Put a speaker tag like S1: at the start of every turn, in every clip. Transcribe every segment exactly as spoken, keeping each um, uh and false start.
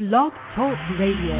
S1: Blog Talk Radio.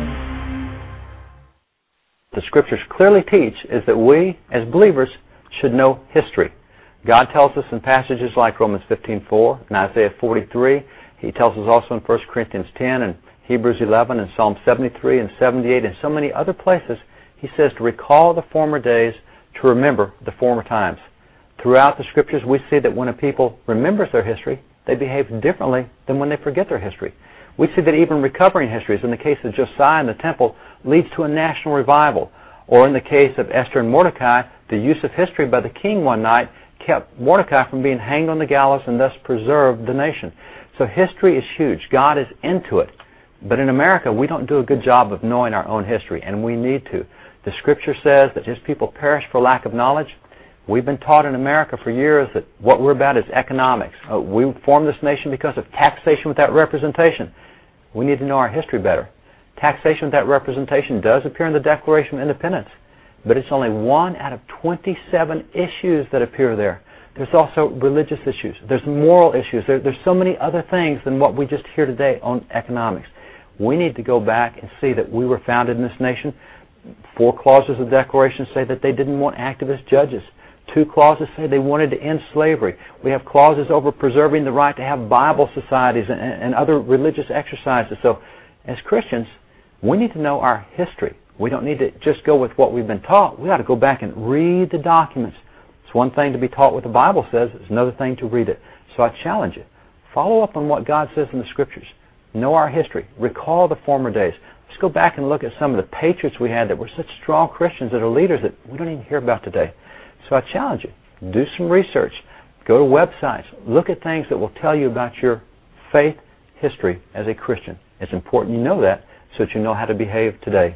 S2: The Scriptures clearly teach is that we, as believers, should know history. God tells us in passages like Romans fifteen four and Isaiah forty-three. He tells us also in First Corinthians ten and Hebrews eleven and Psalm seventy-three and seventy-eight and so many other places. He says to recall the former days, to remember the former times. Throughout the Scriptures, we see that when a people remembers their history, they behave differently than when they forget their history. We see that even recovering histories, in the case of Josiah and the temple, leads to a national revival. Or in the case of Esther and Mordecai, the use of history by the king one night kept Mordecai from being hanged on the gallows and thus preserved the nation. So history is huge. God is into it. But in America, we don't do a good job of knowing our own history, and we need to. The Scripture says that His people perish for lack of knowledge. We've been taught in America for years that what we're about is economics. Uh, we formed this nation because of taxation without representation. We need to know our history better. Taxation without representation does appear in the Declaration of Independence, but it's only one out of twenty-seven issues that appear there. There's also religious issues. There's moral issues. There, there's so many other things than what we just hear today on economics. We need to go back and see that we were founded in this nation. Four clauses of the Declaration say that they didn't want activist judges. Two clauses say they wanted to end slavery. We have clauses over preserving the right to have Bible societies and, and other religious exercises. So as Christians, we need to know our history. We don't need to just go with what we've been taught. We ought to go back and read the documents. It's one thing to be taught what the Bible says. It's another thing to read it. So I challenge you. Follow up on what God says in the Scriptures. Know our history. Recall the former days. Let's go back and look at some of the patriots we had that were such strong Christians that are leaders that we don't even hear about today. So I challenge you. Do some research. Go to websites. Look at things that will tell you about your faith history as a Christian. It's important you know that so that you know how to behave today.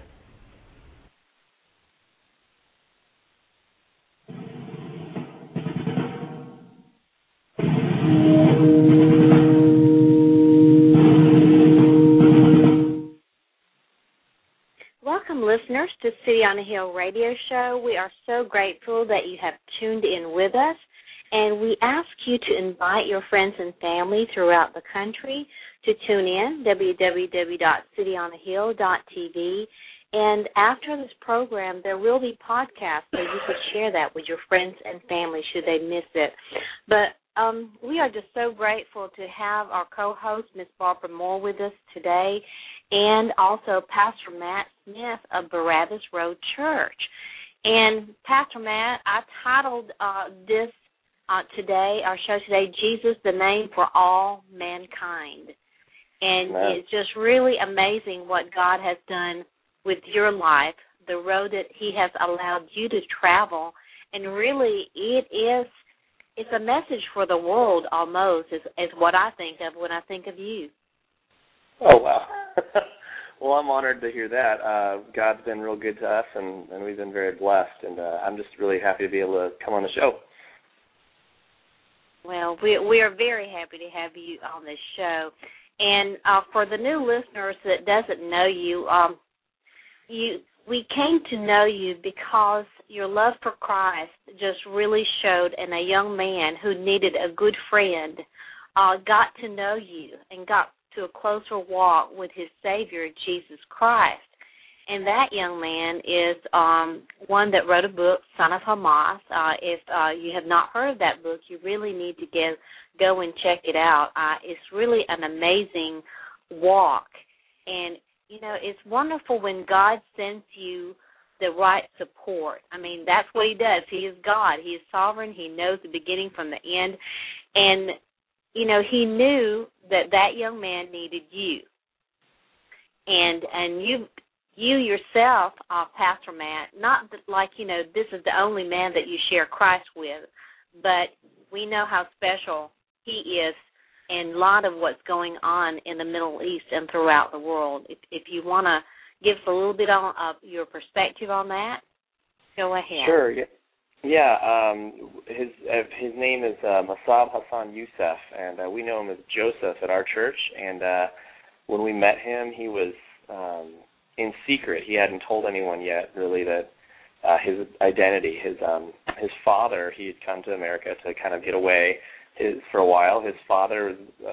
S3: Welcome, listeners, to City on a Hill radio show. We are so grateful that you have tuned in with us, and we ask you to invite your friends and family throughout the country to tune in, w w w dot city on a hill dot t v. And after this program, there will be podcasts, so you could share that with your friends and family should they miss it. But um, we are just so grateful to have our co-host, Miz Barbara Moore, with us today, and also Pastor Matt Smith of Barabbas Road Church. And Pastor Matt, I titled uh, this uh, today, our show today, Jesus, the Name for All Mankind. And Amen. It's just really amazing what God has done with your life, the road that He has allowed you to travel. And really, it is, it's a message for the world almost, is, is what I think of when I think of you.
S4: Oh, wow. Well, I'm honored to hear that. Uh, God's been real good to us, and, and we've been very blessed, and uh, I'm just really happy to be able to come on the show.
S3: Well, we, we are very happy to have you on this show. And uh, for the new listeners that doesn't know you, um, you we came to know you because your love for Christ just really showed, and a young man who needed a good friend uh, got to know you and got to a closer walk with his Savior, Jesus Christ. And that young man is um, one that wrote a book, Son of Hamas. Uh, if uh, you have not heard of that book, you really need to get, go and check it out. Uh, it's really an amazing walk. And, you know, it's wonderful when God sends you the right support. I mean, that's what He does. He is God. He is sovereign. He knows the beginning from the end. And you know, He knew that that young man needed you. And and you you yourself, uh, Pastor Matt, not that, like, you know, this is the only man that you share Christ with, but we know how special He is in a lot of what's going on in the Middle East and throughout the world. If, if you want to give us a little bit on uh, your perspective on that, go ahead.
S4: Sure, yeah. Yeah, um, his uh, his name is uh, Masab Hassan Youssef, and uh, we know him as Joseph at our church. And uh, when we met him, he was um, in secret. He hadn't told anyone yet, really, that uh, his identity. His um, his father, he had come to America to kind of get away his, for a while. His father was uh, the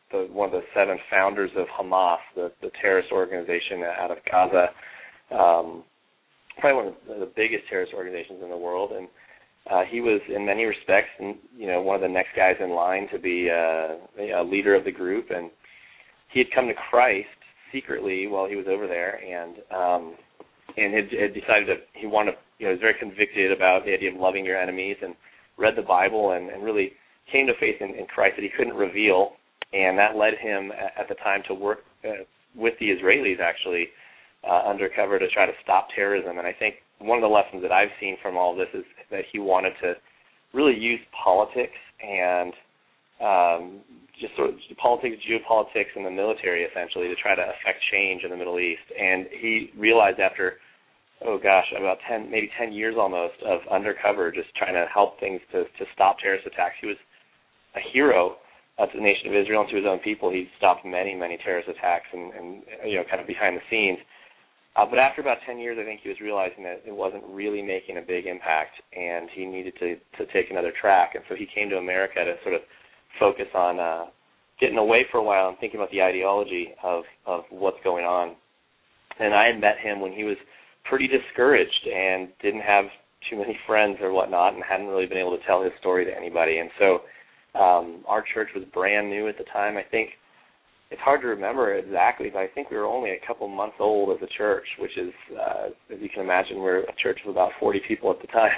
S4: the one of the seven founders of Hamas, the, the terrorist organization out of Gaza, um, probably one of the biggest terrorist organizations in the world. And uh, he was, in many respects, you know, one of the next guys in line to be uh, a leader of the group. And he had come to Christ secretly while he was over there, and um, and had, had decided that he wanted to, you know, was very convicted about the idea of loving your enemies, and read the Bible, and, and really came to faith in, in Christ that he couldn't reveal, and that led him at, at the time to work uh, with the Israelis, actually, uh, undercover to try to stop terrorism. And I think one of the lessons that I've seen from all of this is that he wanted to really use politics and um, just sort of politics, geopolitics, and the military, essentially, to try to affect change in the Middle East. And he realized after, oh gosh, about ten, maybe ten years almost of undercover, just trying to help things to, to stop terrorist attacks. He was a hero uh, to the nation of Israel and to his own people. He stopped many, many terrorist attacks and, and you know, kind of behind the scenes. Uh, but after about ten years, I think he was realizing that it wasn't really making a big impact, and he needed to, to take another track. And so he came to America to sort of focus on uh, getting away for a while and thinking about the ideology of, of what's going on. And I had met him when he was pretty discouraged and didn't have too many friends or whatnot, and hadn't really been able to tell his story to anybody. And so um, our church was brand new at the time. I think it's hard to remember exactly, but I think we were only a couple months old as a church, which is, uh, as you can imagine, we're a church of about forty people at the time.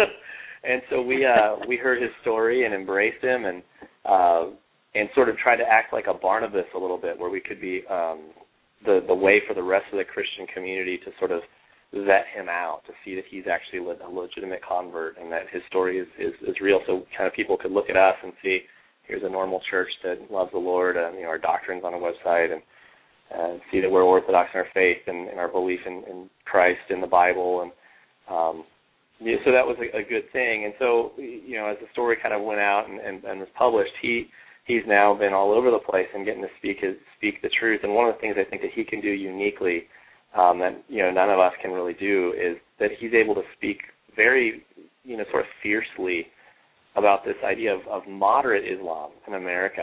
S4: And so we uh, we heard his story and embraced him, and uh, and sort of tried to act like a Barnabas a little bit, where we could be um, the the way for the rest of the Christian community to sort of vet him out, to see that he's actually a legitimate convert and that his story is, is, is real, so kind of people could look at us and see, here's a normal church that loves the Lord, and you know, our doctrine's on a website, and uh, see that we're orthodox in our faith and, and our belief in, in Christ in the Bible. And um, yeah, so that was a, a good thing. And so, you know, as the story kind of went out and, and, and was published, he he's now been all over the place and getting to speak his, speak the truth. And one of the things I think that he can do uniquely um, that, you know, none of us can really do is that he's able to speak very, you know, sort of fiercely about this idea of, of moderate Islam in America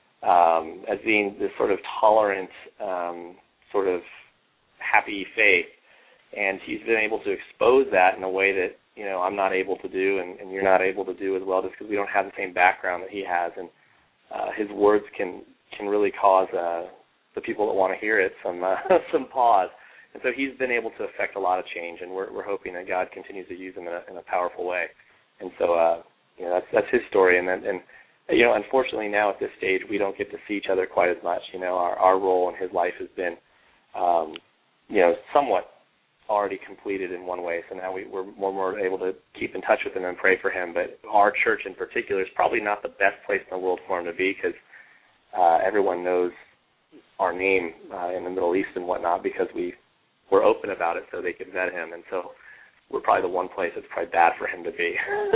S4: um, as being this sort of tolerant, um, sort of happy faith. And he's been able to expose that in a way that, you know, I'm not able to do, and, and you're not able to do as well, just because we don't have the same background that he has. And uh, his words can can really cause uh, the people that want to hear it some uh, some pause. And so he's been able to affect a lot of change, and we're we're hoping that God continues to use him in a, in a powerful way. And so, uh, you know, that's that's his story. And then, and you know, unfortunately now at this stage we don't get to see each other quite as much. You know, our our role in his life has been, um, you know, somewhat already completed in one way, so now we, we're more and more able to keep in touch with him and pray for him. But our church in particular is probably not the best place in the world for him to be, because uh, everyone knows our name uh, in the Middle East and whatnot, because we we're open about it so they can vet him. And so we're probably the one place that's probably bad for him to be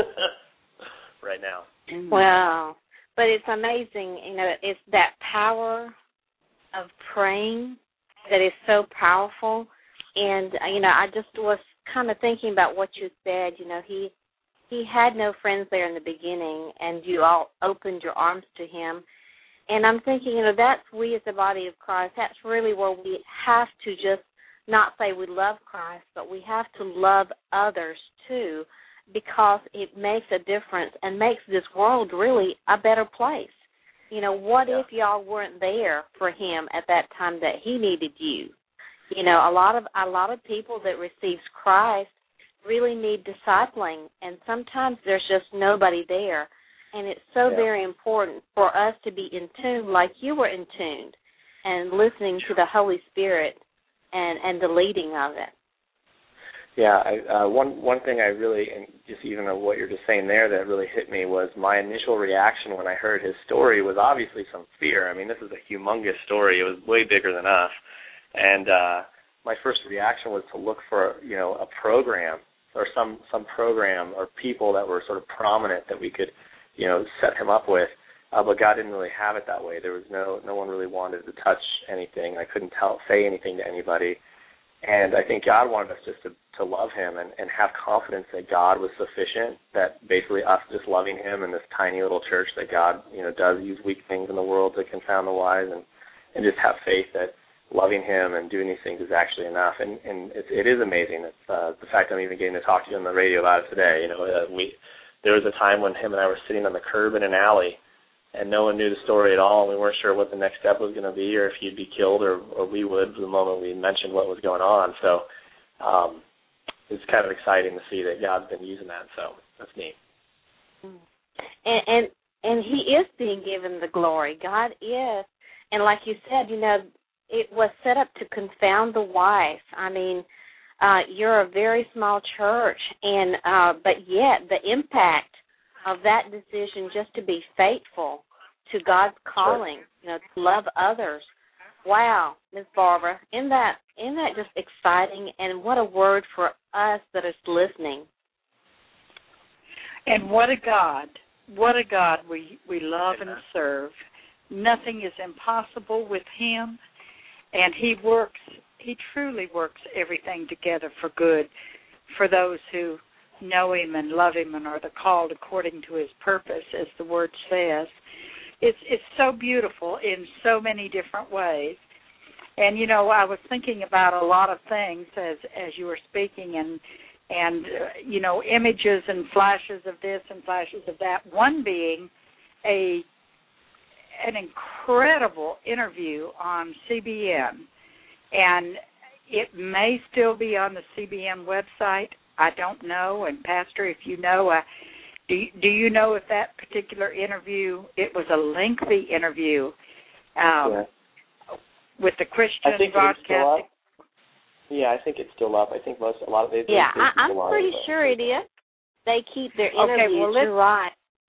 S4: right now.
S3: Wow. But it's amazing, you know, it's that power of praying that is so powerful. And, you know, I just was kind of thinking about what you said. You know, he he had no friends there in the beginning, and you all opened your arms to him. And I'm thinking, you know, that's we as the body of Christ, that's really where we have to just not say we love Christ, but we have to love others too, because it makes a difference and makes this world really a better place. You know, what
S4: yeah.
S3: if y'all weren't there for him at that time that he needed you? You know, a lot of a lot of people that receives Christ really need discipling, and sometimes there's just nobody there. And it's so
S4: yeah.
S3: very important for us to be in tune, like you were in tune, and listening to the Holy Spirit and, and the leading of it.
S4: Yeah, I, uh, one one thing I really, and just even of what you're just saying there, that really hit me was my initial reaction when I heard his story was obviously some fear. I mean, this is a humongous story. It was way bigger than us. And uh, my first reaction was to look for, you know, a program or some, some program or people that were sort of prominent that we could, you know, set him up with. Uh, but God didn't really have it that way. There was no no one really wanted to touch anything. I couldn't tell say anything to anybody. And I think God wanted us just to, to love him and, and have confidence that God was sufficient, that basically us just loving him in this tiny little church, that God, you know, does use weak things in the world to confound the wise, and, and just have faith that loving him and doing these things is actually enough. And, and it, it is amazing. It's, uh, the fact I'm even getting to talk to you on the radio about it today. You know, uh, we there was a time when him and I were sitting on the curb in an alley, and no one knew the story at all, and we weren't sure what the next step was going to be, or if he'd be killed, or, or we would the moment we mentioned what was going on. So um, it's kind of exciting to see that God's been using that. So that's neat.
S3: And, and and he is being given the glory. God is, and like you said, you know, it was set up to confound the wise. I mean, uh, you're a very small church, and uh, but yet the impact of that decision just to be faithful to God's calling,
S4: Sure.
S3: you know, to love others. Wow, Miz Barbara, isn't that isn't that just exciting? And what a word for us that is listening.
S1: And what a God, what a God we, we love and serve. Nothing is impossible with him, and he works, he truly works everything together for good for those who know him and love him and are the called according to his purpose, as the word says. It's it's so beautiful in so many different ways. And, you know, I was thinking about a lot of things as as you were speaking, and, and uh, you know, images and flashes of this and flashes of that, one being a an incredible interview on C B N. And it may still be on the C B N website. I don't know. And, Pastor, if you know, uh, do, do you know if that particular interview, it was a lengthy interview um,
S4: yeah.
S1: with the Christian
S4: I think
S1: Broadcasting?
S4: Yeah, I think it's still up. I think most, a lot of these.
S3: Yeah, I, I'm pretty sure it is. They keep their interviews,
S1: okay, well, let's,
S3: you're right.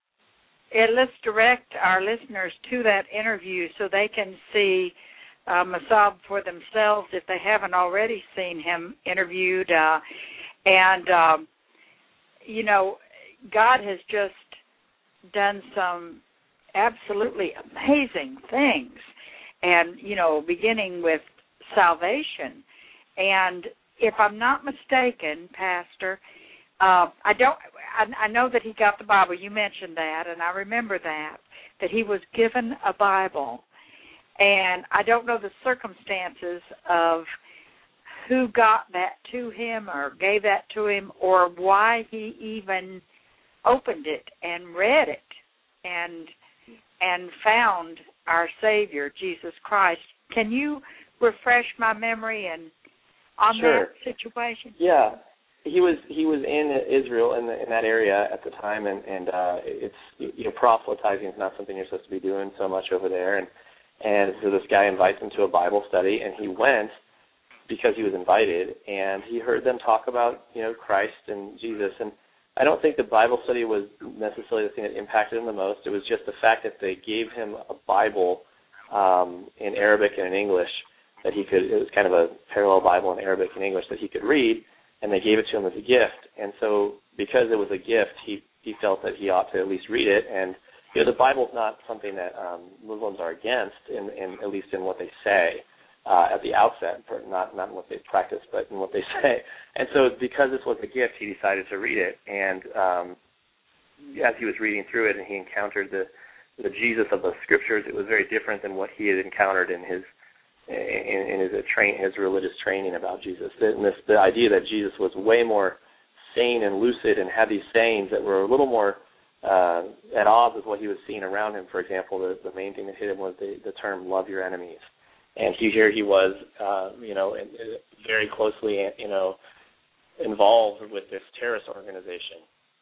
S1: And let's direct our listeners to that interview so they can see uh, Masab for themselves if they haven't already seen him interviewed. Uh, and, um, you know, God has just done some absolutely amazing things. And, you know, beginning with salvation. And if I'm not mistaken, Pastor, uh, I don't. I, I know that he got the Bible. You mentioned that, and I remember that, that he was given a Bible. And I don't know the circumstances of who got that to him or gave that to him or why he even opened it and read it and and found our Savior, Jesus Christ. Can you refresh my memory and on
S4: Sure.
S1: that situation?
S4: Yeah, he was he was in Israel in, the, in that area at the time, and and uh, it's you know proselytizing is not something you're supposed to be doing so much over there, and and so this guy invites him to a Bible study, and he went because he was invited, and he heard them talk about you know Christ and Jesus, and I don't think the Bible study was necessarily the thing that impacted him the most. It was just the fact that they gave him a Bible um, in Arabic and in English that he could, it was kind of a parallel Bible in Arabic and English that he could read, and they gave it to him as a gift. And so because it was a gift, he, he felt that he ought to at least read it. And, you know, the Bible's not something that um, Muslims are against, in, in at least in what they say uh, at the outset, not, not in what they practice, but in what they say. And so because this was a gift, he decided to read it. And um, as he was reading through it and he encountered the, the Jesus of the Scriptures, it was very different than what he had encountered in his in, in his, train, his religious training about Jesus. And this, the idea that Jesus was way more sane and lucid and had these sayings that were a little more uh, at odds with what he was seeing around him. For example, the, the main thing that hit him was the, the term "love your enemies." And he, here he was, uh, you know, very closely, you know, involved with this terrorist organization.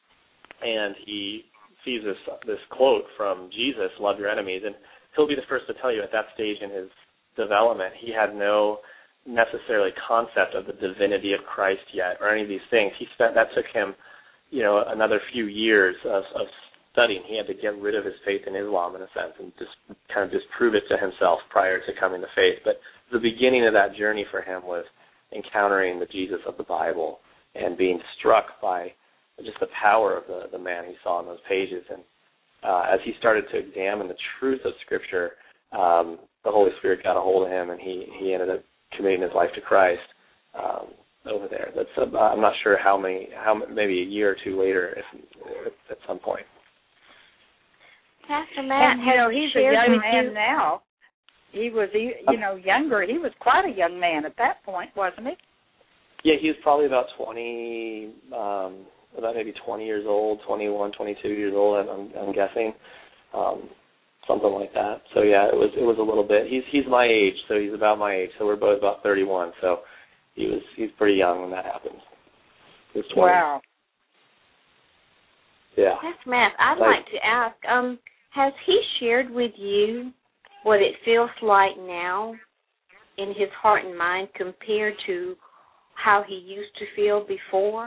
S4: And he sees this this quote from Jesus, "Love your enemies," and he'll be the first to tell you at that stage in his development, he had no necessarily concept of the divinity of Christ yet, or any of these things. He spent that took him, you know, another few years of, of studying. He had to get rid of his faith in Islam in a sense, and just kind of disprove it to himself prior to coming to faith. But the beginning of that journey for him was encountering the Jesus of the Bible and being struck by just the power of the, the man he saw in those pages. And uh, as he started to examine the truth of Scripture, um, the Holy Spirit got a hold of him, and he, he ended up committing his life to Christ. Uh, um, over there. That's uh, I'm not sure how many, how maybe a year or two later, if, if at some point.
S3: Pastor Matt,
S1: and, you know, he's a
S3: shared
S1: young
S3: with
S1: man
S3: you.
S1: now. He was, you know, younger. He was quite a young man at that point, wasn't he?
S4: Yeah, he was probably about twenty, um, about maybe twenty years old, twenty-one, twenty-two years old. I'm, I'm guessing, um, something like that. So yeah, it was it was a little bit. He's he's my age, so he's about my age. So we're both about thirty-one. So he was he's pretty young when that happened. He was twenty.
S1: Wow.
S4: Yeah.
S3: Pastor Matt, I'd
S4: like,
S3: like to ask, um, has he shared with you what it feels like now in his heart and mind compared to how he used to feel before?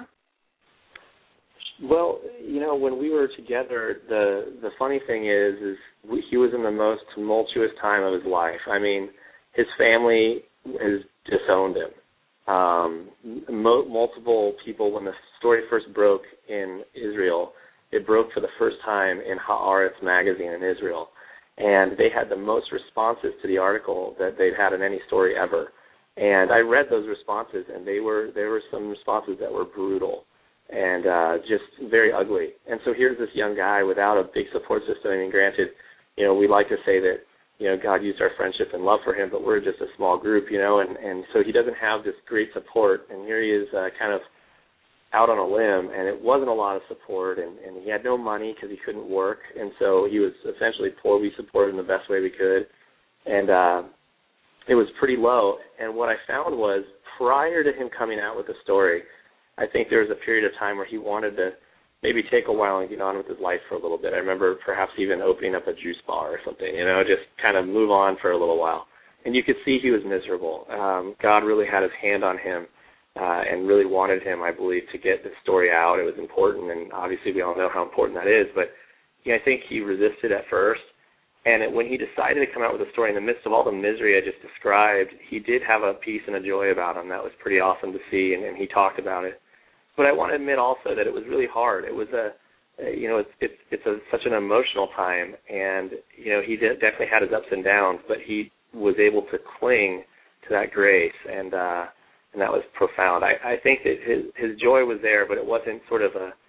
S4: Well, you know, when we were together, the the funny thing is, is we, he was in the most tumultuous time of his life. I mean, his family has disowned him. Um, mo- multiple people, when the story first broke in Israel, it broke for the first time in Haaretz magazine in Israel. And they had the most responses to the article that they'd had in any story ever. And I read those responses, and they were there were some responses that were brutal and uh, just very ugly. And so here's this young guy without a big support system. I mean, granted, you know, we like to say that, you know, God used our friendship and love for him, but we're just a small group, you know, and, and so he doesn't have this great support. And here he is uh, kind of out on a limb, and it wasn't a lot of support, and, and he had no money because he couldn't work, and so he was essentially poor. We supported him the best way we could, and uh, it was pretty low. And what I found was, prior to him coming out with the story, I think there was a period of time where he wanted to maybe take a while and get on with his life for a little bit. I remember perhaps even opening up a juice bar or something, you know, just kind of move on for a little while. And you could see he was miserable. Um, God really had his hand on him. Uh, and really wanted him, I believe, to get the story out. It was important, and obviously we all know how important that is. But you know, I think he resisted at first, and it, when he decided to come out with a story in the midst of all the misery I just described, he did have a peace and a joy about him. That was pretty awesome to see, and, and he talked about it. But I want to admit also that it was really hard. It was a, you know, it's it's, it's a, such an emotional time, and you know, he did, definitely had his ups and downs, but he was able to cling to that grace, and uh, and that was profound. I, I think that his his joy was there, but it wasn't sort of a,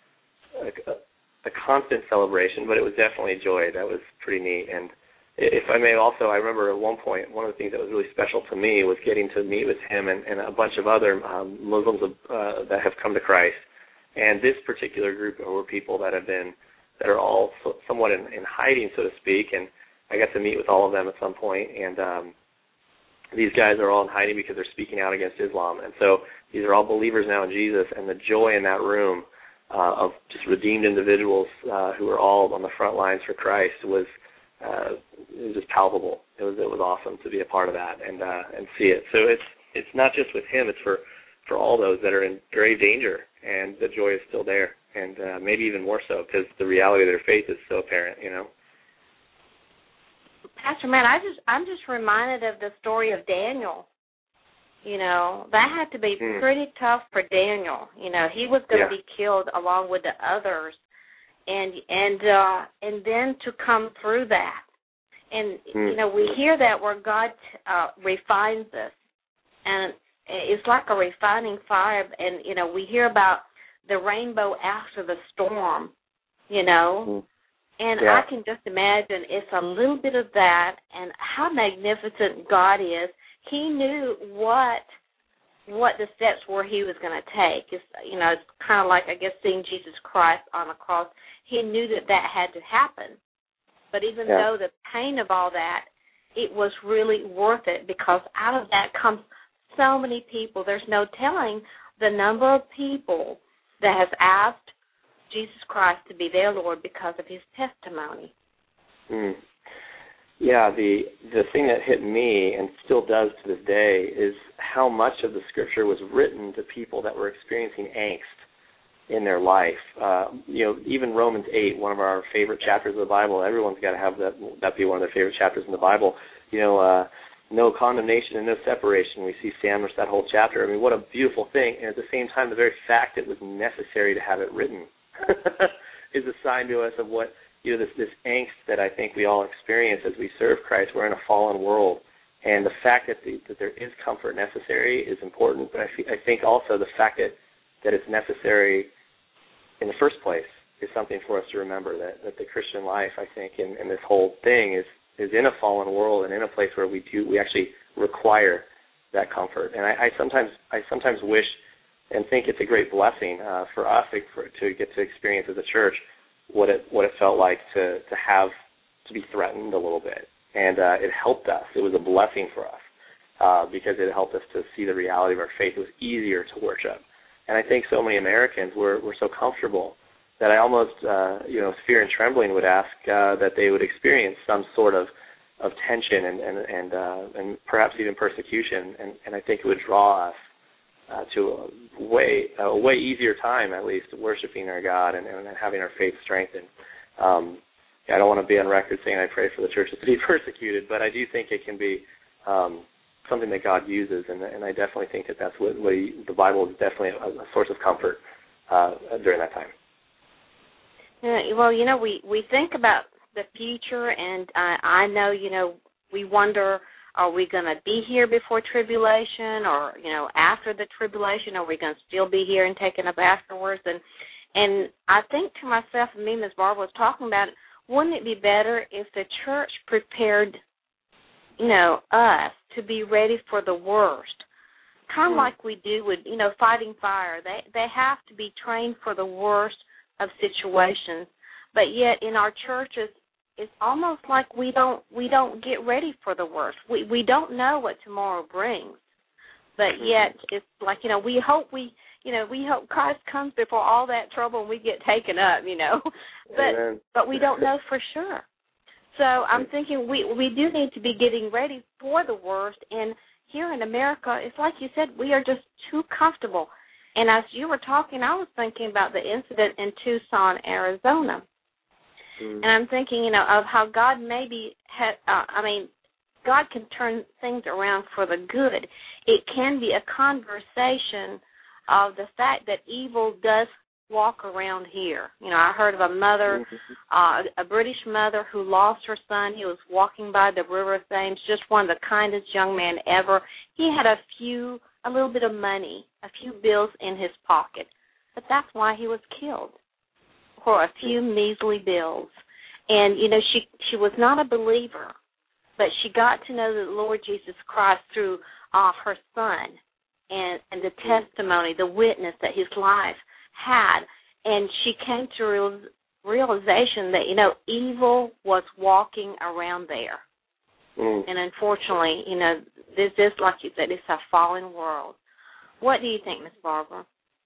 S4: a a constant celebration, but it was definitely joy. That was pretty neat. And if I may also, I remember at one point, one of the things that was really special to me was getting to meet with him and, and a bunch of other um, Muslims uh, that have come to Christ. And this particular group were people that have been, that are all so, somewhat in, in hiding, so to speak, and I got to meet with all of them at some point, and um, these guys are all in hiding because they're speaking out against Islam. And so these are all believers now in Jesus, and the joy in that room uh, of just redeemed individuals uh, who are all on the front lines for Christ was uh, it was just palpable. It was it was awesome to be a part of that and uh, and see it. So it's it's not just with him; it's for, for all those that are in grave danger, and the joy is still there, and uh, maybe even more so because the reality of their faith is so apparent. You know.
S3: Pastor Matt, I just I'm just reminded of the story of Daniel. You know, that had to be mm. pretty tough for Daniel. You know, he was going to yeah. be killed along with the others, and and uh, and then to come through that, and mm. you know, we hear that where God uh, refines us, and it's like a refining fire. And you know, we hear about the rainbow after the storm. You know. Mm. And yeah. I can just imagine it's a little bit of that, and how magnificent God is. He knew what what the steps were he was going to take. It's, you know, it's kind of like, I guess, seeing Jesus Christ on the cross. He knew that that had to happen. But even yeah. though the pain of all that, it was really worth it, because out of that comes so many people. There's no telling the number of people that has asked Jesus Christ to be their Lord because of his testimony.
S4: Mm. Yeah, the the thing that hit me, and still does to this day, is how much of the Scripture was written to people that were experiencing angst in their life. Uh, you know, even Romans eight, one of our favorite chapters of the Bible, everyone's got to have that, that be one of their favorite chapters in the Bible. You know, uh, no condemnation and no separation. We see Sanders that whole chapter. I mean, what a beautiful thing. And at the same time, the very fact it was necessary to have it written is a sign to us of what, you know, this, this angst that I think we all experience as we serve Christ. We're in a fallen world, And the fact that, the, that there is comfort necessary is important, but I, th- I think also the fact that, that it's necessary in the first place is something for us to remember, that, that the Christian life, I think, and, and this whole thing is, is in a fallen world and in a place where we do we actually require that comfort. And I, I sometimes I sometimes wish and think it's a great blessing uh, for us to, for, to get to experience as a church what it what it felt like to, to have to be threatened a little bit. And uh, it helped us. It was a blessing for us uh, because it helped us to see the reality of our faith. It was easier to worship. And I think so many Americans were, were so comfortable that I almost, uh, you know, fear and trembling would ask uh, that they would experience some sort of, of tension and and and, uh, and perhaps even persecution. And, and I think it would draw us uh, to a way a way easier time, at least, worshiping our God and, and having our faith strengthened. Um, I don't want to be on record saying I pray for the churches to be persecuted, but I do think it can be um, something that God uses, and, and I definitely think that that's what, what he, the Bible is definitely a, a source of comfort uh, during that time.
S3: Yeah, well, you know, we, we think about the future, and I, I know, you know, we wonder, are we going to be here before tribulation, or, you know, after the tribulation, are we going to still be here and taken up afterwards? And and I think to myself, and me and Miz Barbara was talking about it, wouldn't it be better if the church prepared, you know, us to be ready for the worst? Kind of mm-hmm. like we do with, you know, fighting fire. They they have to be trained for the worst of situations, but yet in our churches, it's almost like we don't we don't get ready for the worst. We we don't know what tomorrow brings, but yet it's like, you know, we hope we you know we hope Christ comes before all that trouble and we get taken up, you know, but Amen. But we don't know for sure. So I'm thinking we we do need to be getting ready for the worst. And here in America, it's like you said, we are just too comfortable. And as you were talking, I was thinking about the incident in Tucson, Arizona. Mm. And I'm thinking, you know, of how God maybe had, uh, I mean, God can turn things around for the good. It can be a conversation of the fact that evil does walk around here. You know, I heard of a mother, uh, a British mother who lost her son. He was walking by the River Thames, just one of the kindest young men ever. He had a few, a little bit of money, a few bills in his pocket. But that's why he was killed, for a few measly bills. And, you know, she, she was not a believer, but she got to know the Lord Jesus Christ through uh, her son and, and the testimony, the witness that his life had. And she came to real, realization that, you know, evil was walking around there. Mm. And unfortunately, you know, this is, like you said, it's a fallen world. What do you think, Miz Barbara?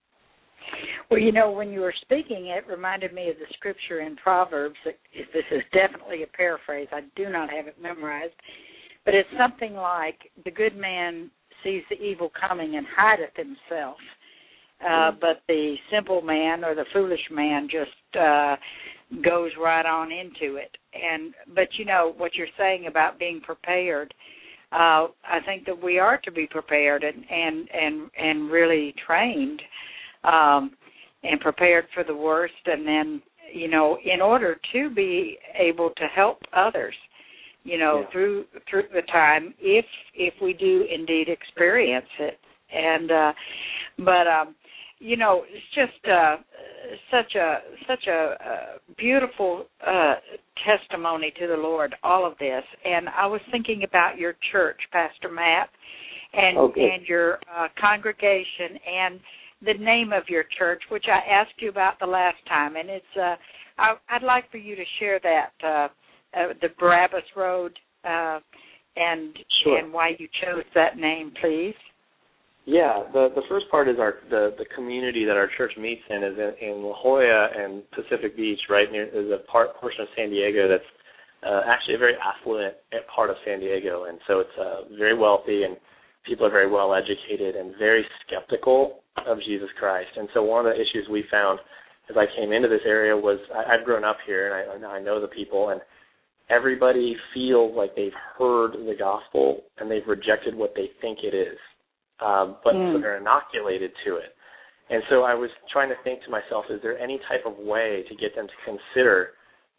S1: Well, you know, when you were speaking, it reminded me of the scripture in Proverbs. This is definitely a paraphrase. I do not have it memorized. But it's something like, the good man sees the evil coming and hideth himself. Uh, but the simple man or the foolish man just uh, goes right on into it. And but, you know, what you're saying about being prepared, uh, I think that we are to be prepared and, and, and, and really trained um, and prepared for the worst. And then, you know, in order to be able to help others, you know, yeah. through through the time, if if we do indeed experience it. And uh, but um, you know, it's just uh, such a such a uh, beautiful uh, testimony to the Lord, all of this. And I was thinking about your church, Pastor Matt, and okay. and your uh, congregation, and the name of your church, which I asked you about the last time. And it's uh, I, I'd like for you to share that. Uh, Uh, the Barabbas Road, uh, and
S4: sure.
S1: and why you chose that name, please.
S4: Yeah, the the first part is our the, the community that our church meets in is in, in La Jolla and Pacific Beach, right near. There's a part portion of San Diego that's uh, actually a very affluent part of San Diego, and so it's uh, very wealthy, and people are very well educated and very skeptical of Jesus Christ. And so one of the issues we found as I came into this area was I, I've grown up here and I, I know the people, and everybody feels like they've heard the gospel and they've rejected what they think it is, um, but mm. so they're inoculated to it. And so I was trying to think to myself, is there any type of way to get them to consider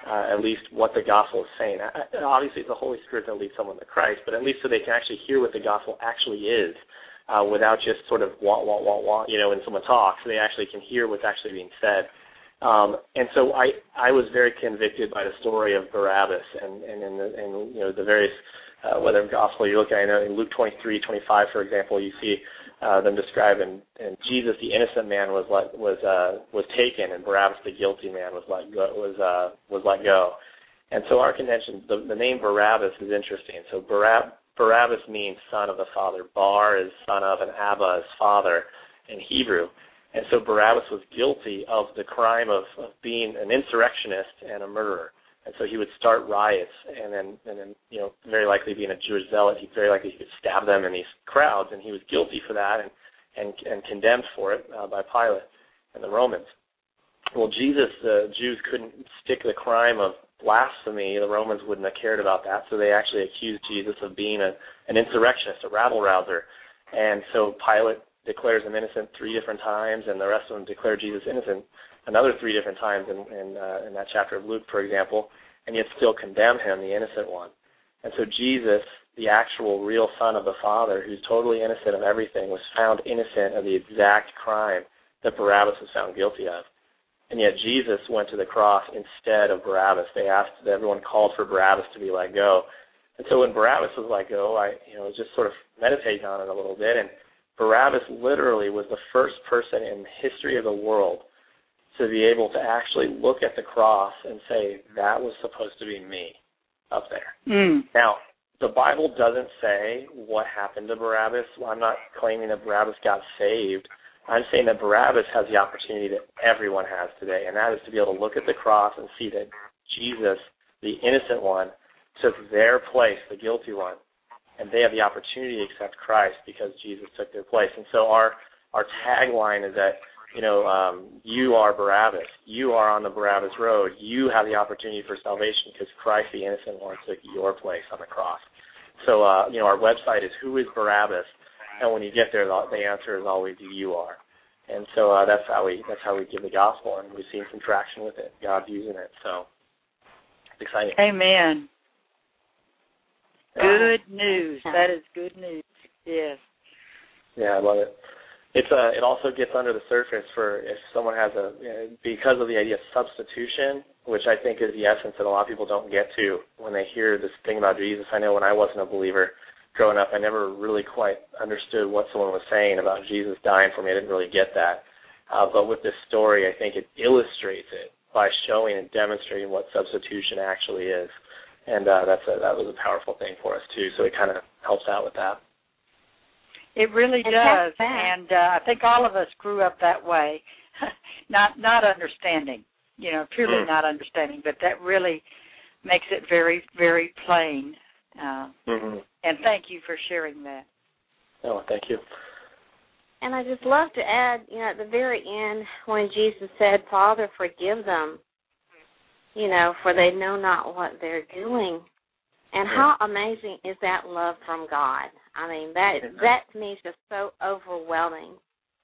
S5: uh, at least what the gospel is saying. Uh, obviously, it's the Holy Spirit that leads someone to Christ, but at least so they can actually hear what the gospel actually is uh, without just sort of wah, wah, wah, wah, you know, when someone talks, so they actually can hear what's actually being said. Um, and so I, I was very convicted by the story of Barabbas and, and, and, the, and you know, the various, uh, whether gospel you look at, I know in Luke twenty-three, twenty-five, for example, you see uh, them describing, and Jesus, the innocent man, was let, was uh, was taken, and Barabbas, the guilty man, was let go. Was uh, was let go. And so our contention, the, the name Barabbas is interesting. So Barab, Barabbas means son of the father. Bar is son of, and Abba is father in Hebrew. And so Barabbas was guilty of the crime of, of being an insurrectionist and a murderer. And so he would start riots, and then, and then, you know, very likely being a Jewish zealot, he very likely he could stab them in these crowds, and he was guilty for that and and, and condemned for it uh, by Pilate and the Romans. Well, Jesus, the uh, Jews couldn't stick the crime of blasphemy. The Romans wouldn't have cared about that, so they actually accused Jesus of being a, an insurrectionist, a rabble-rouser. And so Pilate declares him innocent three different times, and the rest of them declare Jesus innocent another three different times in in, uh, in that chapter of Luke, for example, and yet still condemn him, the innocent one. And so Jesus, the actual real son of the Father, who's totally innocent of everything, was found innocent of the exact crime that Barabbas was found guilty of. And yet Jesus went to the cross instead of Barabbas. They asked, everyone called for Barabbas to be let go. And so when Barabbas was let go, I you know just sort of meditating on it a little bit, and Barabbas literally was the first person in the history of the world to be able to actually look at the cross and say, that was supposed to be me up there.
S1: Mm.
S5: Now, the Bible doesn't say what happened to Barabbas. Well, I'm not claiming that Barabbas got saved. I'm saying that Barabbas has the opportunity that everyone has today, and that is to be able to look at the cross and see that Jesus, the innocent one, took their place, the guilty one, and they have the opportunity to accept Christ because Jesus took their place. And so our our tagline is that, you know, um, you are Barabbas. You are on the Barabbas road. You have the opportunity for salvation because Christ, the innocent one, took your place on the cross. So, uh, you know, our website is Who is Barabbas? And when you get there, the, the answer is always you are. And so uh, that's how we that's how we give the gospel, and we've seen some traction with it. God's using it, so it's exciting.
S1: Amen. Good news. That is good news. Yes.
S5: Yeah, I love it. It's uh, it also gets under the surface for if someone has a, you know, because of the idea of substitution, which I think is the essence that a lot of people don't get to when they hear this thing about Jesus. I know when I wasn't a believer growing up, I never really quite understood what someone was saying about Jesus dying for me. I didn't really get that. Uh, but with this story, I think it illustrates it by showing and demonstrating what substitution actually is. And uh, that's a, that was a powerful thing for us, too, so it kind of helps out with that.
S1: It really does, and uh, I think all of us grew up that way, not not understanding, you know, truly mm. not understanding, but that really makes it very, very plain. Uh, mm-hmm. And thank you for sharing that.
S5: Oh, thank you.
S3: And I just love to add, you know, at the very end when Jesus said, Father, forgive them, you know, for they know not what they're doing. And how amazing is that love from God? I mean, that Amen. that to me is just so overwhelming.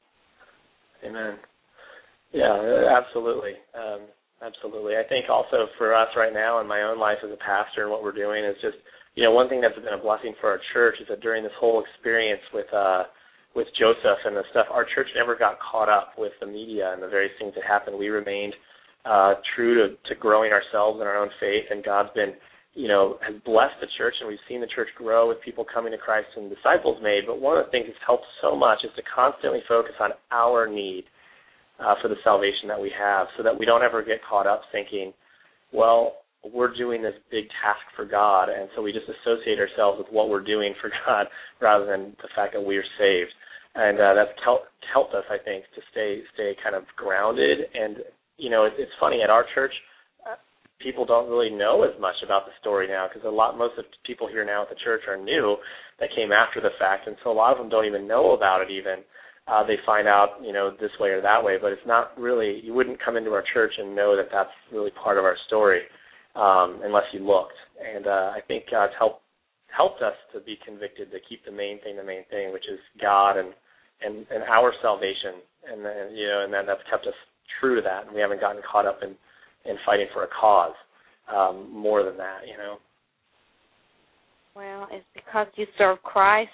S5: Amen. Yeah, absolutely. Um, absolutely. I think also for us right now in my own life as a pastor and what we're doing is just, you know, one thing that's been a blessing for our church is that during this whole experience with uh, with Joseph and the stuff, our church never got caught up with the media and the various things that happened. We remained uh, true to, to growing ourselves in our own faith, and God's been, you know, has blessed the church, and we've seen the church grow with people coming to Christ and disciples made. But one of the things that's helped so much is to constantly focus on our need uh, for the salvation that we have, so that we don't ever get caught up thinking, well, we're doing this big task for God, and so we just associate ourselves with what we're doing for God rather than the fact that we're saved. And uh, that's helped, helped us, I think, to stay stay kind of grounded. And, you know, it, it's funny, at our church, people don't really know as much about the story now because a lot, most of the people here now at the church are new that came after the fact, and so a lot of them don't even know about it even. Uh, they find out, you know, this way or that way, but it's not really, you wouldn't come into our church and know that that's really part of our story um, unless you looked. And uh, I think God's helped helped us to be convicted to keep the main thing the main thing, which is God and, and, and our salvation. And, then, you know, and then that's kept us true to that, and we haven't gotten caught up in in fighting for a cause. um, more than that, you know.
S3: Well, it's because you serve Christ,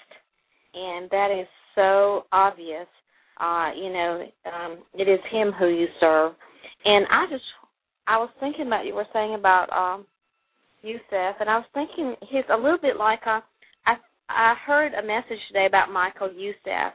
S3: and that is so obvious. Uh, you know, um, it is Him who you serve. And I just, I was thinking about, you were saying about um, Youssef, and I was thinking he's a little bit like a, I, I heard a message today about Michael Youssef,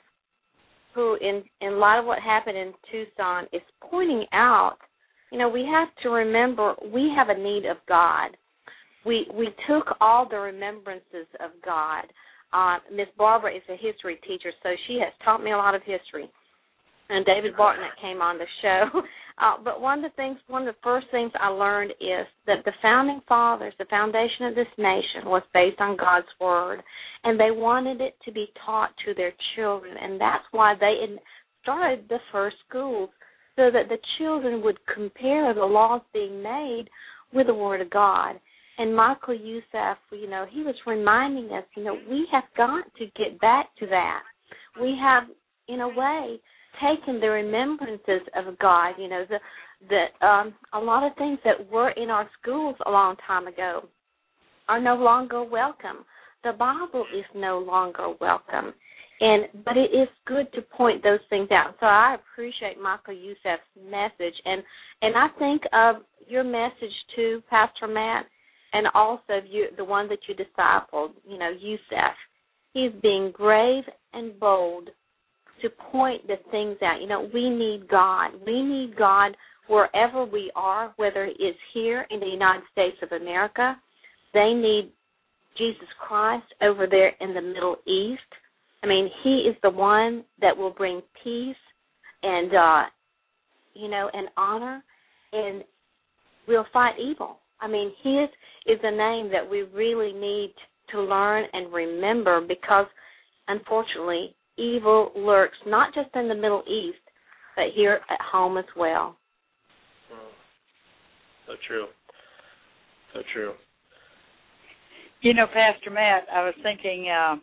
S3: who, in, in light of what happened in Tucson, is pointing out, you know, we have to remember we have a need of God. We we took all the remembrances of God. Uh, Miss Barbara is a history teacher, so she has taught me a lot of history. And David Bartlett came on the show. Uh, but one of the things, one of the first things I learned is that the founding fathers, the foundation of this nation, was based on God's Word. And they wanted it to be taught to their children. And that's why they started the first schools, so that the children would compare the laws being made with the Word of God. And Michael Youssef, you know, he was reminding us, you know, we have got to get back to that. We have, in a way, taken the remembrances of God, you know, the, the um, a lot of things that were in our schools a long time ago are no longer welcome. The Bible is no longer welcome. And but it is good to point those things out. So I appreciate Michael Youssef's message. And, and I think of your message too, Pastor Matt, and also you, the one that you discipled, you know, Youssef. He's being brave and bold to point the things out. You know, we need God. We need God wherever we are, whether it's here in the United States of America. They need Jesus Christ over there in the Middle East. I mean, He is the one that will bring peace and, uh, you know, and honor, and we'll fight evil. I mean, His is a name that we really need to learn and remember, because, unfortunately, evil lurks not just in the Middle East, but here at home as well.
S5: Mm. So true. So true.
S1: You know, Pastor Matt, I was thinking, uh,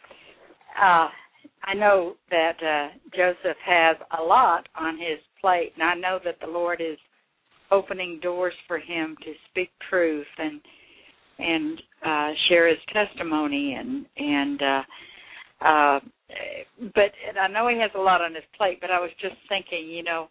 S1: uh, I know that uh, Joseph has a lot on his plate, and I know that the Lord is opening doors for him to speak truth and and uh, share his testimony, and and uh, uh, but and I know he has a lot on his plate. But I was just thinking, you know,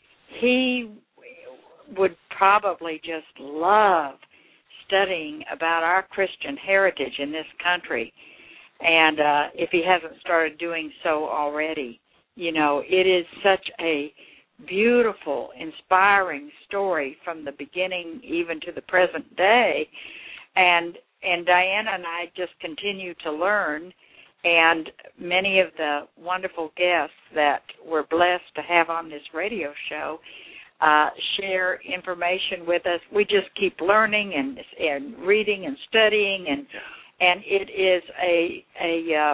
S1: he would probably just love studying about our Christian heritage in this country, and uh, if he hasn't started doing so already, you know, it is such a beautiful, inspiring story from the beginning even to the present day. And and Diana and I just continue to learn, and many of the wonderful guests that we're blessed to have on this radio show uh, share information with us. We just keep learning and and reading and studying, and and it is a a uh,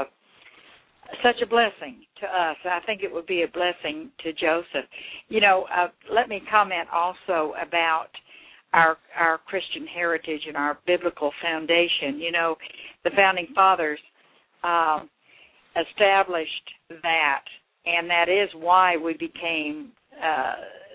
S1: such a blessing to us. I think it would be a blessing to Joseph. You know, uh, let me comment also about our our Christian heritage and our biblical foundation. You know, the Founding Fathers uh, established that, and that is why we became uh,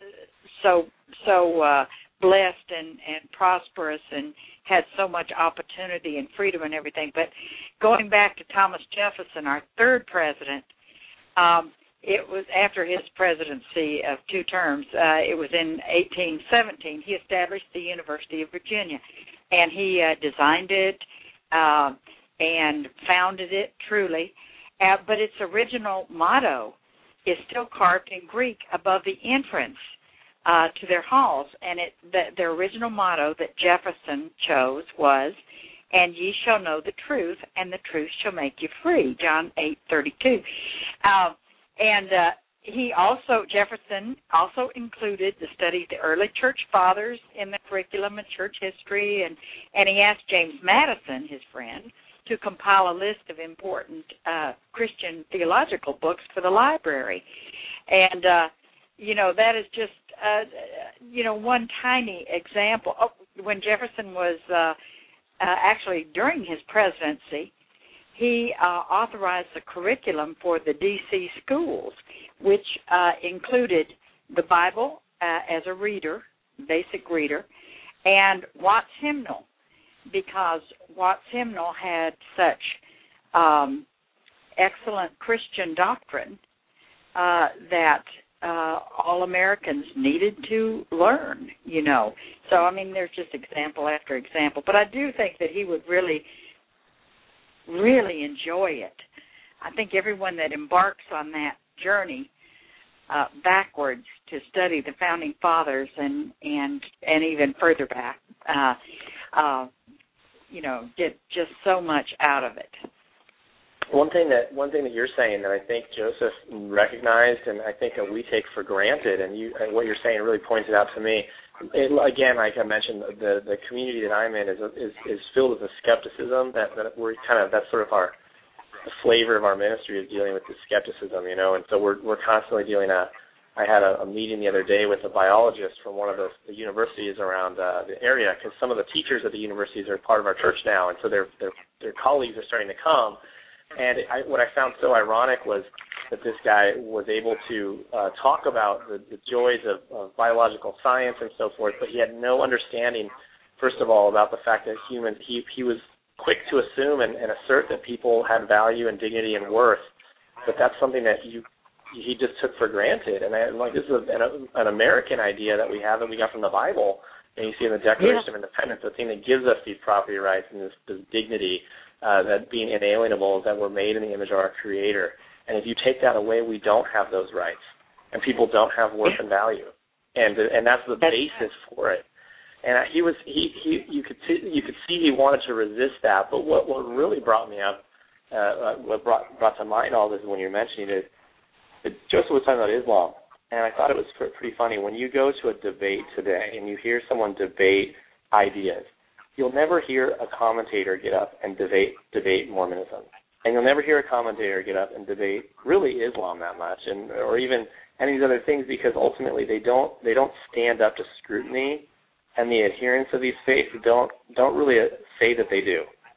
S1: so so uh, blessed and, and prosperous and had so much opportunity and freedom and everything. But going back to Thomas Jefferson, our third president, um, it was after his presidency of two terms. Uh, it was in eighteen seventeen. He established the University of Virginia, and he uh, designed it uh, and founded it truly. Uh, but its original motto is still carved in Greek above the entrance uh, to their halls. And it, the, their original motto that Jefferson chose was, "And ye shall know the truth, and the truth shall make you free," John eight thirty-two. Uh, and uh, he also, Jefferson also included the study of the early church fathers in the curriculum of church history, and, and he asked James Madison, his friend, to compile a list of important uh, Christian theological books for the library. And, uh, you know, that is just, uh, you know, one tiny example. Oh, when Jefferson was uh, uh, actually during his presidency, he uh, authorized the curriculum for the D C schools, which uh, included the Bible uh, as a reader, basic reader, and Watts Hymnal, because Watts Hymnal had such um, excellent Christian doctrine uh, that uh, all Americans needed to learn, you know. So, I mean, there's just example after example. But I do think that he would really, really enjoy it. I think everyone that embarks on that journey uh, backwards to study the Founding Fathers and, and, and even further back, uh, uh, you know, get just so much out of it.
S5: One thing that one thing that you're saying that I think Joseph recognized, and I think that we take for granted, and you and what you're saying really points it out to me. It, again, like I mentioned, the the community that I'm in is is, is filled with a skepticism that, that we're kind of that's sort of our the flavor of our ministry is dealing with the skepticism, you know, and so we're we're constantly dealing. A, I had a, a meeting the other day with a biologist from one of the, the universities around uh, the area, because some of the teachers at the universities are part of our church now, and so their their their colleagues are starting to come. And I, what I found so ironic was that this guy was able to uh, talk about the, the joys of, of biological science and so forth, but he had no understanding, first of all, about the fact that humans, he, he was quick to assume and, and assert that people had value and dignity and worth, but that's something that you he just took for granted. And I, like this is an, an American idea that we have that we got from the Bible, and you see in the Declaration yeah. of Independence, the thing that gives us these property rights and this, this dignity, Uh, that being inalienable, that we're made in the image of our Creator. And if you take that away, we don't have those rights, and people don't have worth and value, and and that's the basis for it. And he was he, he you could see, you could see he wanted to resist that. But what, what really brought me up, uh, what brought brought to mind all this when you're mentioning it, that Joseph was talking about Islam, and I thought it was pretty funny when you go to a debate today and you hear someone debate ideas. You'll never hear a commentator get up and debate debate Mormonism, and you'll never hear a commentator get up and debate really Islam that much, and or even any of these other things, because ultimately they don't they don't stand up to scrutiny, and the adherents of these faiths don't don't really say that they do.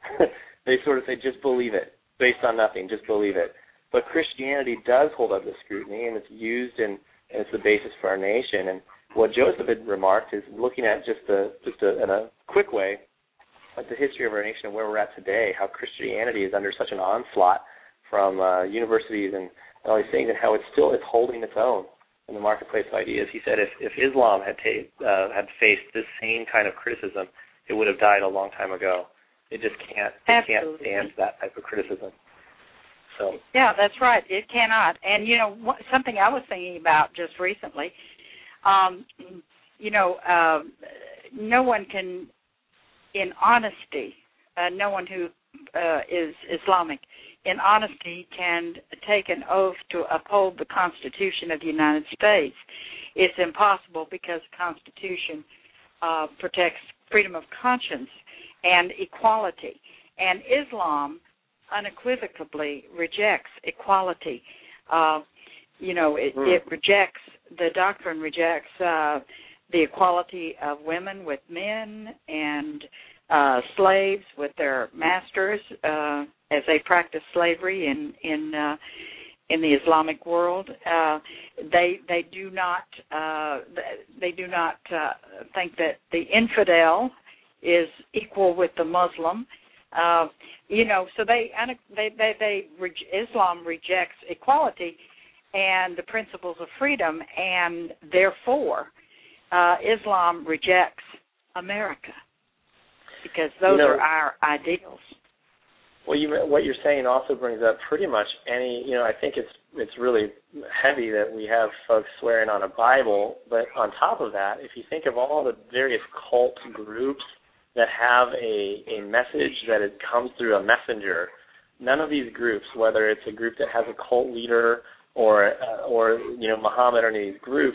S5: They sort of say just believe it, based on nothing, just believe it. But Christianity does hold up to scrutiny, and it's used and, and it's the basis for our nation. And what Joseph had remarked is looking at just a, just a, in a quick way, like the history of our nation and where we're at today, how Christianity is under such an onslaught from uh, universities and, and all these things, and how it's still it's holding its own in the marketplace of ideas. He said if, if Islam had ta- uh, had faced this same kind of criticism, it would have died a long time ago. It just can't it can't stand that type of criticism. So
S1: yeah, that's right. It cannot. And you know what, something I was thinking about just recently. Um, you know, uh, no one can, in honesty, uh, no one who uh, is Islamic, in honesty, can take an oath to uphold the Constitution of the United States. It's impossible because the Constitution uh, protects freedom of conscience and equality. And Islam unequivocally rejects equality. Uh, you know, it, mm. it rejects, the doctrine rejects uh, the equality of women with men and uh, slaves with their masters uh, as they practice slavery in in uh, in the Islamic world. Uh, they they do not uh, they do not uh, think that the infidel is equal with the Muslim. Uh, you know, so they they they, they Islam rejects equality and the principles of freedom, and therefore uh, Islam rejects America because those
S5: you know,
S1: are our ideals.
S5: Well, you, what you're saying also brings up pretty much any, you know, I think it's it's really heavy that we have folks swearing on a Bible, but on top of that, if you think of all the various cult groups that have a, a message that it comes through a messenger, none of these groups, whether it's a group that has a cult leader or, uh, or you know, Muhammad or any of these groups,